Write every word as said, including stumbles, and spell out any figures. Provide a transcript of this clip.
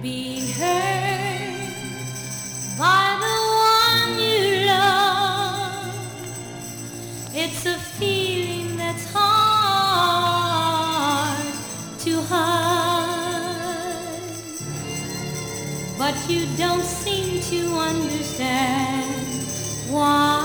Being hurt by the one you love, it's a feeling that's hard to hide. But you don't seem to understand why.